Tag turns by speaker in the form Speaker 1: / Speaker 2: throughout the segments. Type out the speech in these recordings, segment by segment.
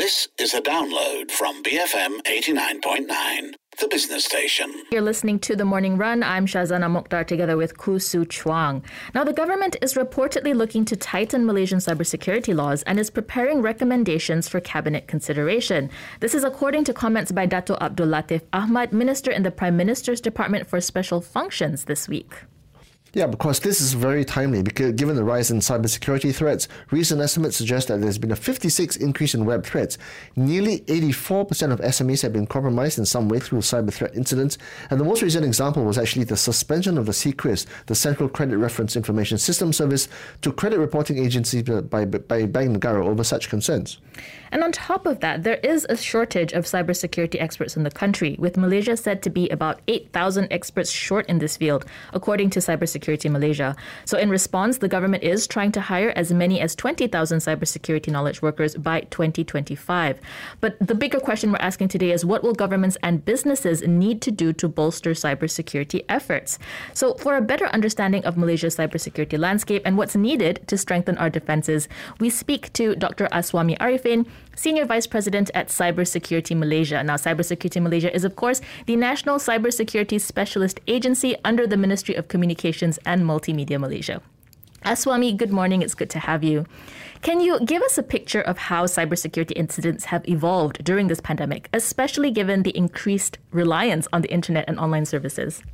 Speaker 1: This is a download from BFM 89.9, the business station.
Speaker 2: You're listening to The Morning Run. I'm Shazana Mokhtar together with Koo Soo Chuang. Now, the government is reportedly looking to tighten Malaysian cybersecurity laws and is preparing recommendations for cabinet consideration. This is according to comments by Dato' Abdul Latif Ahmad, Minister in the Prime Minister's Department for Special Functions this week.
Speaker 3: Yeah, because this is very timely because given the rise in cybersecurity threats, recent estimates suggest that there's been a 56% increase in web threats. Nearly 84% of SMEs have been compromised in some way through cyber threat incidents, and the most recent example was actually the suspension of the CCRIS, the Central Credit Reference Information System Service, to credit reporting agencies by Bank Negara over such concerns.
Speaker 2: And on top of that, there is a shortage of cybersecurity experts in the country, with Malaysia said to be about 8,000 experts short in this field, according to Cybersecurity Malaysia. So in response, the government is trying to hire as many as 20,000 cybersecurity knowledge workers by 2025. But the bigger question we're asking today is what will governments and businesses need to do to bolster cybersecurity efforts? So for a better understanding of Malaysia's cybersecurity landscape and what's needed to strengthen our defenses, we speak to Dr. Aswami Arifin, Senior Vice President at Cybersecurity Malaysia. Now, Cybersecurity Malaysia is, of course, the national cybersecurity specialist agency under the Ministry of Communications and Multimedia Malaysia. Aswami, good morning. It's good to have you. Can you give us a picture of how cybersecurity incidents have evolved during this pandemic, especially given the increased reliance on the internet and online services?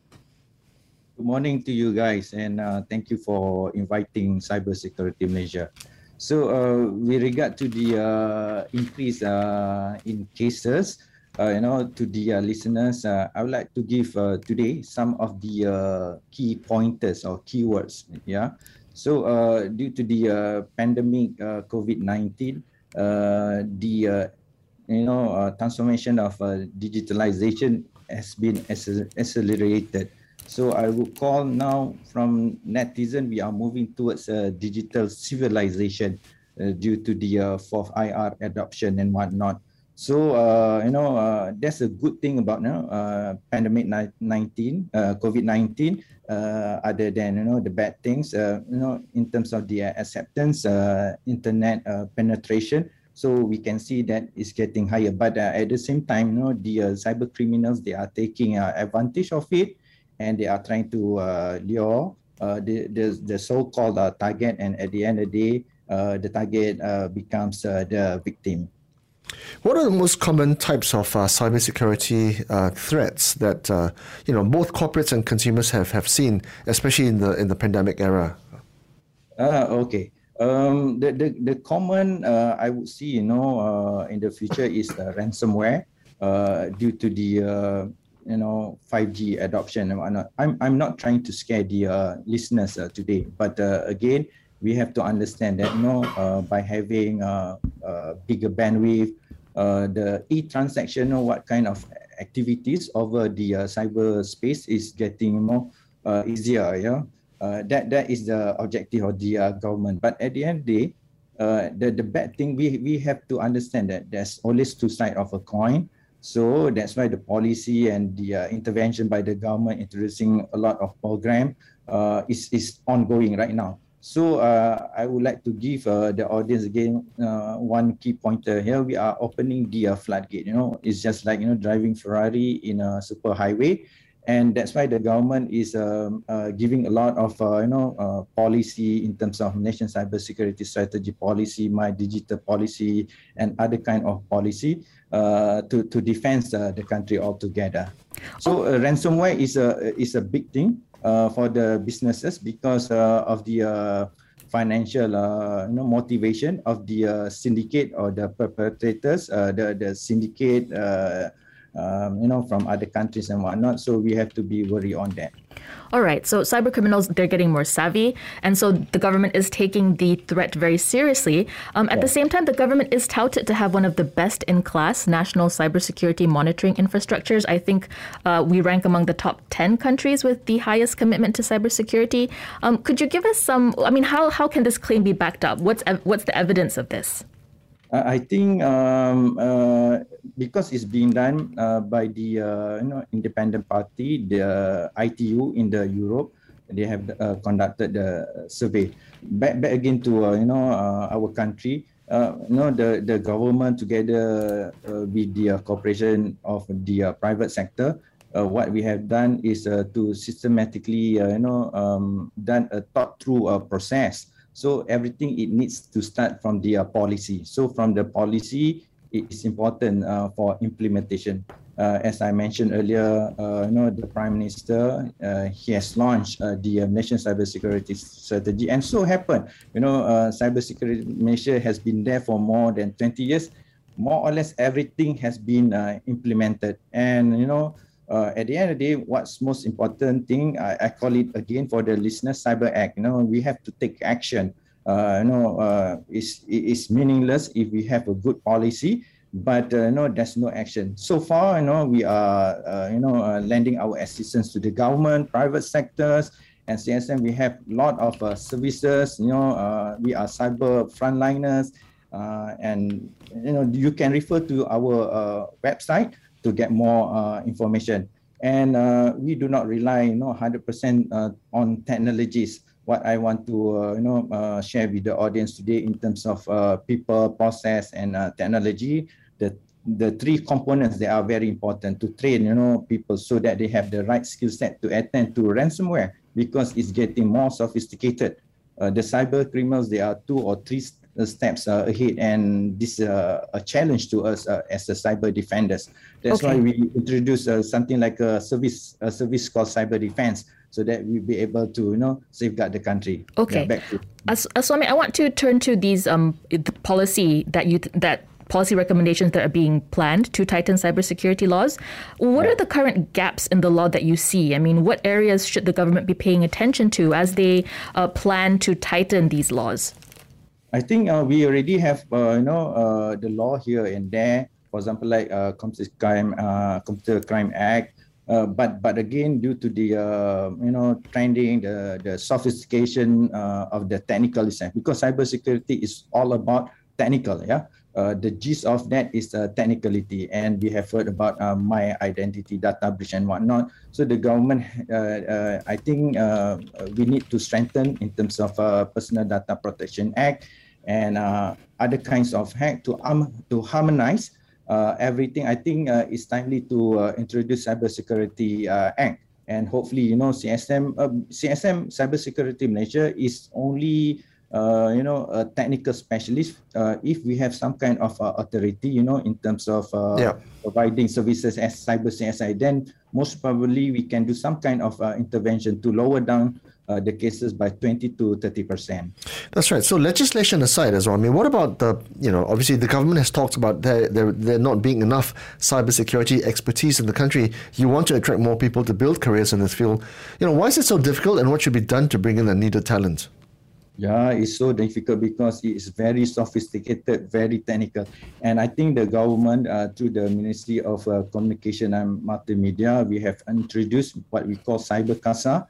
Speaker 4: Good morning to you guys, and thank you for inviting Cybersecurity Malaysia. So, with regard to the increase in cases, to the listeners, I would like to give today some of the key pointers or keywords. Yeah. So, due to the pandemic COVID-19, the transformation of digitalization has been accelerated. So I would call now from netizen, we are moving towards a digital civilization due to the fourth IR adoption and whatnot. So, that's a good thing about pandemic COVID-19, other than, the bad things, in terms of the acceptance, internet penetration. So we can see that it's getting higher. But at the same time, the cyber criminals, they are taking advantage of it. And they are trying to lure the so-called target, and at the end of the day, the target becomes the victim.
Speaker 3: What are the most common types of cybersecurity threats that both corporates and consumers have seen, especially in the pandemic era?
Speaker 4: Okay. The common I would see, in the future is ransomware due to the 5G adoption and whatnot. I'm not trying to scare the listeners today, but again, we have to understand that by having bigger bandwidth, the e-transaction, what kind of activities over the cyberspace is getting more easier. Yeah, that is the objective of the government. But at the end of the day, the bad thing we have to understand that there's always two sides of a coin. So that's why the policy and the intervention by the government introducing a lot of program is ongoing right now. So I would like to give the audience again one key pointer. Here we are opening the floodgate. It's just like driving Ferrari in a super highway, and that's why the government is giving a lot of policy in terms of nation cybersecurity strategy policy, my digital policy, and other kind of policy to defend the country altogether. So ransomware is a big thing for the businesses because of the financial motivation of the syndicate or the perpetrators, the syndicate from other countries and whatnot. So we have to be worried on that.
Speaker 2: All right. So cyber criminals, they're getting more savvy. And so the government is taking the threat very seriously. At the same time, the government is touted to have one of the best in class national cybersecurity monitoring infrastructures. I think we rank among the top 10 countries with the highest commitment to cybersecurity. Could you give us some, how can this claim be backed up? What's the evidence of this?
Speaker 4: I think because it's being done by the independent party, the ITU in the Europe, they have conducted the survey. Back again to our country, the government together with the cooperation of the private sector, what we have done is to systematically, done a thought through a process. So everything, it needs to start from the policy. So from the policy, it is important for implementation. As I mentioned earlier, the Prime Minister, he has launched the Nation Cybersecurity Strategy, and so happened, Cybersecurity Malaysia has been there for more than 20 years. More or less everything has been implemented, and at the end of the day, what's most important thing, I call it again for the listeners, Cyber Act. We have to take action. It's meaningless if we have a good policy, but there's no action. So far, we are lending our assistance to the government, private sectors, and CSM. We have a lot of services. We are cyber frontliners, and you can refer to our website to get more information. And we do not rely 100% on technologies. What I want to share with the audience today in terms of people, process, and technology, the three components that are very important to train people so that they have the right skill set to attend to ransomware, because it's getting more sophisticated. The cyber criminals, they are 2 or 3 steps ahead, and this is a challenge to us as the cyber defenders. That's why we introduce something like a service called cyber defense, so that we'll be able to safeguard the country.
Speaker 2: Okay. Swami, I want to turn to these the policy that policy recommendations that are being planned to tighten cybersecurity laws. What are the current gaps in the law that you see? I mean, what areas should the government be paying attention to as they plan to tighten these laws?
Speaker 4: I think we already have, the law here and there. For example, like Computer Crime Act. But again, due to the trending, the sophistication of the technical side, because cybersecurity is all about technical. The gist of that is technicality, and we have heard about my identity, data breach, and whatnot. So the government, I think, we need to strengthen in terms of Personal Data Protection Act and other kinds of act to harmonize everything. I think it's timely to introduce Cybersecurity Act, and hopefully, CSM Cybersecurity Malaysia is only a technical specialist. If we have some kind of authority, in terms of providing services as cyber CSI, then most probably we can do some kind of intervention to lower down the cases by 20 to 30%.
Speaker 3: That's right. So legislation aside as well, I mean, what about obviously the government has talked about there not being enough cybersecurity expertise in the country. You want to attract more people to build careers in this field. Why is it so difficult, and what should be done to bring in the needed talent?
Speaker 4: Yeah, it's so difficult because it's very sophisticated, very technical. And I think the government, through the Ministry of Communication and Multimedia, we have introduced what we call Cyber CASA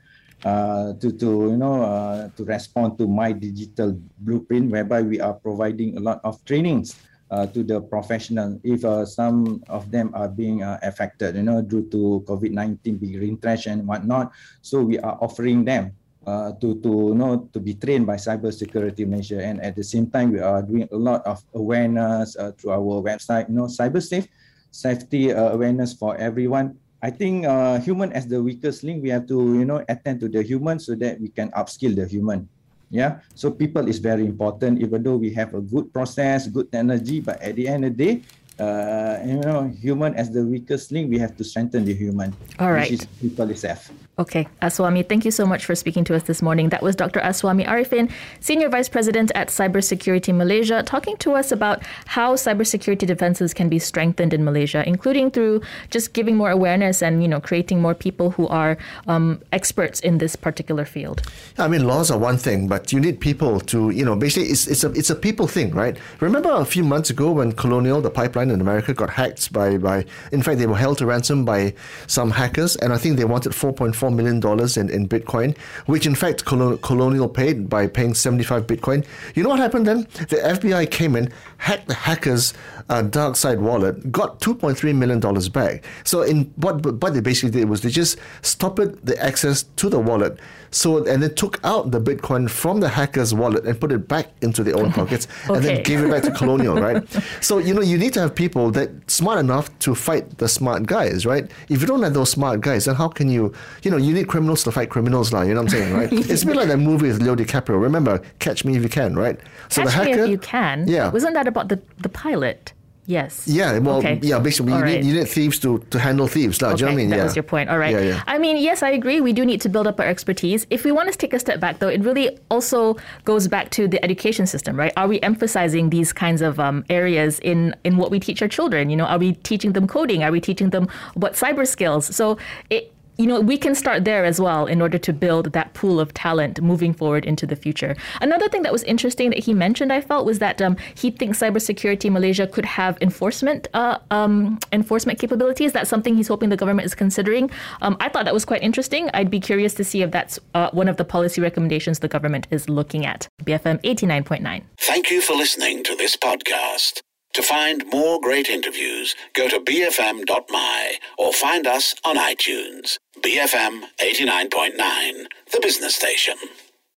Speaker 4: to respond to My Digital Blueprint, whereby we are providing a lot of trainings to the professional if some of them are being affected, due to COVID-19 being retrenched and whatnot. So we are offering them to be trained by Cybersecurity Malaysia, and at the same time we are doing a lot of awareness through our website, cyber safety awareness for everyone. I think human as the weakest link, we have to attend to the human so that we can upskill the human. So people is very important, even though we have a good process, good technology, but at the end of the day, human as the weakest link, we have to strengthen the human.
Speaker 2: All right.
Speaker 4: Which is people itself.
Speaker 2: Okay, Aswami, thank you so much for speaking to us this morning. That was Dr. Aswami Arifin, Senior Vice President at Cybersecurity Malaysia, talking to us about how cybersecurity defenses can be strengthened in Malaysia, including through just giving more awareness and, creating more people who are experts in this particular field.
Speaker 3: I mean, laws are one thing, but you need people to, basically it's a people thing, right? Remember a few months ago when Colonial, the pipeline in America, got hacked by in fact, they were held to ransom by some hackers, and I think they wanted $4.4 million in Bitcoin, which in fact Colonial paid by paying 75 Bitcoin. You know what happened then? The FBI came in, hacked the hackers' dark side wallet, got $2.3 million back. So what they basically did was they just stopped the access to the wallet, and they took out the Bitcoin from the hacker's wallet and put it back into their own pockets and then gave it back to Colonial, right? So, you need to have people that smart enough to fight the smart guys, right? If you don't have those smart guys, then how can you need criminals to fight criminals now, you know what I'm saying, right? It's a bit like that movie with Leo DiCaprio. Remember, Catch Me If You Can, right? So
Speaker 2: Catch
Speaker 3: the hacker,
Speaker 2: Me If You Can?
Speaker 3: Yeah.
Speaker 2: Wasn't that about the pilot? Yes.
Speaker 3: Yeah, well,
Speaker 2: okay.
Speaker 3: yeah, basically, you need thieves to handle thieves. Do you know what I mean?
Speaker 2: That was your point. All right.
Speaker 3: Yeah.
Speaker 2: I mean, yes, I agree. We do need to build up our expertise. If we want to take a step back, though, it really also goes back to the education system, right? Are we emphasizing these kinds of areas in what we teach our children? Are we teaching them coding? Are we teaching them what cyber skills? So we can start there as well in order to build that pool of talent moving forward into the future. Another thing that was interesting that he mentioned, I felt, was that he thinks cybersecurity Malaysia could have enforcement capabilities. That's something he's hoping the government is considering. I thought that was quite interesting. I'd be curious to see if that's one of the policy recommendations the government is looking at. BFM 89.9.
Speaker 1: Thank you for listening to this podcast. To find more great interviews, go to bfm.my or find us on iTunes. BFM 89.9, the business station.